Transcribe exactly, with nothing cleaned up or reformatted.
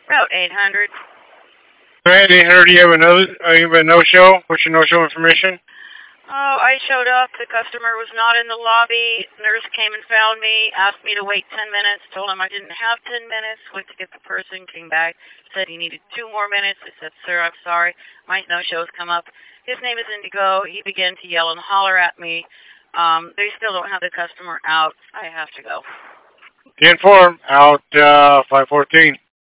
Route eight hundred. Alright, eight hundred, do you have another, uh, you have a no-show? What's your no-show information? Oh, I showed up. The customer was not in the lobby. Nurse came and found me, asked me to wait ten minutes, told him I didn't have ten minutes, went to get the person, came back, said he needed two more minutes. I said, sir, I'm sorry. My no-show's come up. His name is Indigo. He began to yell and holler at me. Um, they still don't have the customer out. I have to go. ten four, out, uh, five fourteen.